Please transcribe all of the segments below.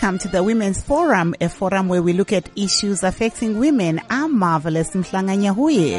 Welcome to the Women's Forum, a forum where we look at issues affecting women. I'm Marvelous Mhlanganyahuye.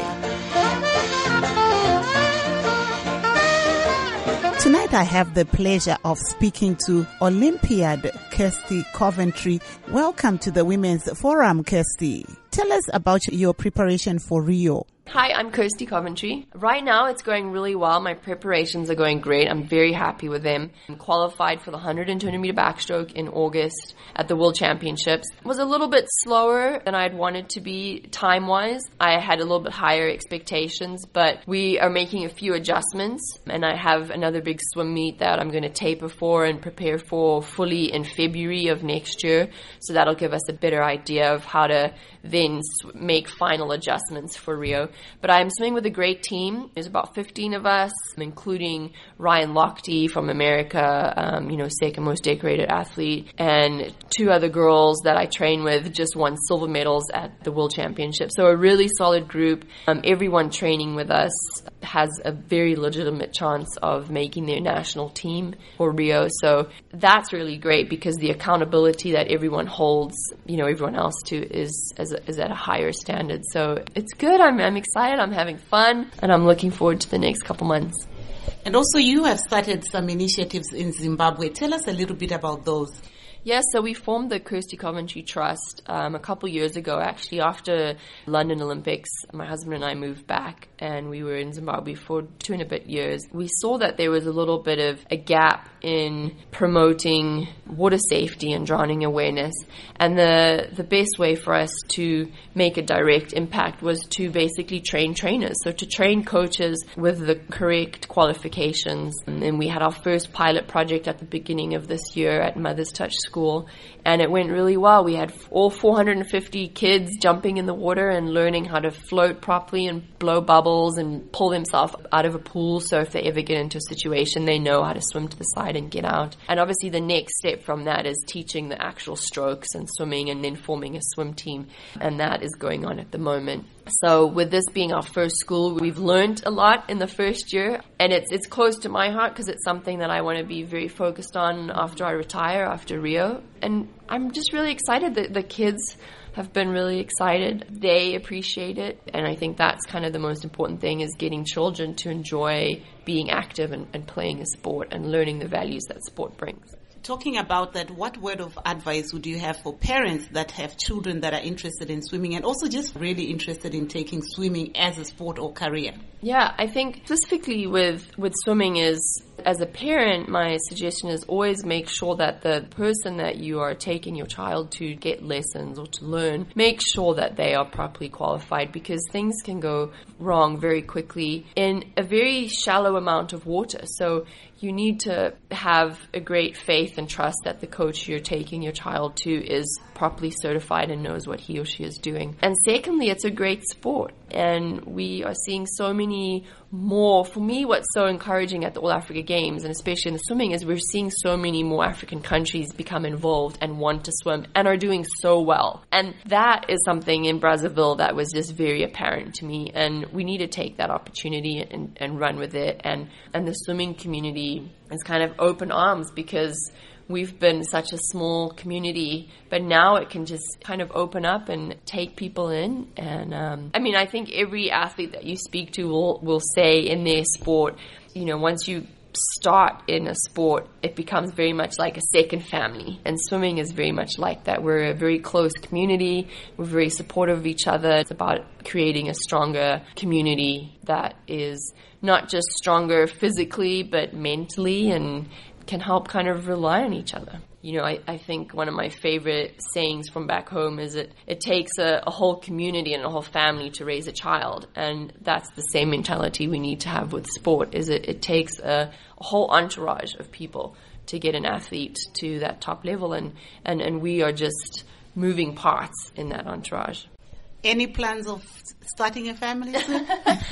Tonight I have the pleasure of speaking to Olympiad Kirsty Coventry. Welcome to the Women's Forum, Kirsty. Tell us about your preparation for Rio. Hi, I'm Kirsty Coventry. Right now it's going really well. My preparations are going great. I'm very happy with them. I'm qualified for the 120 meter backstroke in August at the World Championships. It was a little bit slower than I'd wanted to be time-wise. I had a little bit higher expectations, but we are making a few adjustments, and I have another big swim meet that I'm going to taper for and prepare for fully in February of next year. So that'll give us a better idea of how to then make final adjustments for Rio. But I'm swimming with a great team. There's about 15 of us, including Ryan Lochte from America, second most decorated athlete, and two other girls that I train with just won silver medals at the World Championship. So a really solid group. Everyone training with us has a very legitimate chance of making their national team for Rio. So that's really great because the accountability that everyone holds, everyone else to is at a higher standard. So it's good. I'm excited. I'm having fun, and I'm looking forward to the next couple months. And also you have started some initiatives in Zimbabwe. Tell us a little bit about those. Yes, so we formed the Kirsty Coventry Trust a couple years ago, actually, after London Olympics. My husband and I moved back, and we were in Zimbabwe for 2 and a bit years. We saw that there was a little bit of a gap in promoting water safety and drowning awareness, and the best way for us to make a direct impact was to basically train trainers, so to train coaches with the correct qualifications. And we had our first pilot project at the beginning of this year at Mother's Touch School, and it went really well. We had all 450 kids jumping in the water and learning how to float properly and blow bubbles and pull themselves out of a pool, so if they ever get into a situation, they know how to swim to the side and get out. And obviously the next step from that is teaching the actual strokes and swimming, and then forming a swim team, and that is going on at the moment. So with this being our first school, we've learned a lot in the first year, and it's close to my heart because it's something that I want to be very focused on after I retire, after Rio. And I'm just really excited that the kids have been really excited. They appreciate it, and I think that's kind of the most important thing, is getting children to enjoy being active and playing a sport and learning the values that sport brings. Talking about that, what word of advice would you have for parents that have children that are interested in swimming and also just really interested in taking swimming as a sport or career? Yeah, I think specifically with swimming is, as a parent, my suggestion is always make sure that the person that you are taking your child to get lessons or to learn, make sure that they are properly qualified, because things can go wrong very quickly in a very shallow amount of water. So you need to have a great faith and trust that the coach you're taking your child to is properly certified and knows what he or she is doing. And secondly, it's a great sport, and we are seeing so many more. For me, what's so encouraging at the All Africa Games, and especially in the swimming, is we're seeing so many more African countries become involved and want to swim and are doing so well. And that is something in Brazzaville that was just very apparent to me, and we need to take that opportunity and run with it. And the swimming community is kind of open arms, because we've been such a small community, but now it can just kind of open up and take people in. And I think every athlete that you speak to will say in their sport, once you start in a sport, it becomes very much like a second family. And swimming is very much like that. We're a very close community. We're very supportive of each other. It's about creating a stronger community that is not just stronger physically, but mentally, and can help kind of rely on each other. I think one of my favorite sayings from back home is it takes a whole community and a whole family to raise a child. And that's the same mentality we need to have with sport, is it takes a whole entourage of people to get an athlete to that top level. And we are just moving parts in that entourage. Any plans of starting a family soon?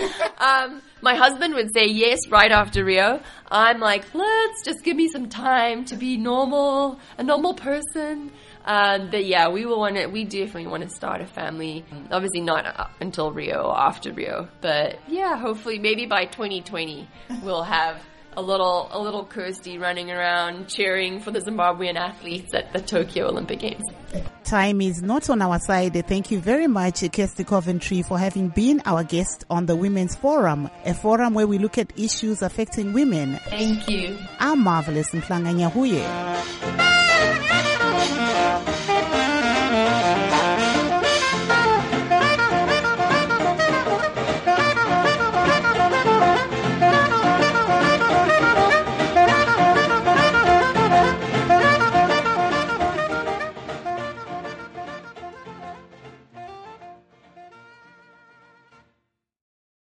My husband would say yes right after Rio. I'm like, let's just give me some time to be a normal person. But yeah, we definitely want to start a family. Obviously not until Rio or after Rio. But yeah, hopefully maybe by 2020 we'll have a little Kirsty running around cheering for the Zimbabwean athletes at the Tokyo Olympic Games. Time is not on our side. Thank you very much, Kirsty Coventry, for having been our guest on the Women's Forum, a forum where we look at issues affecting women. Thank you. I'm Marvelous Mhlanga Nyahuye.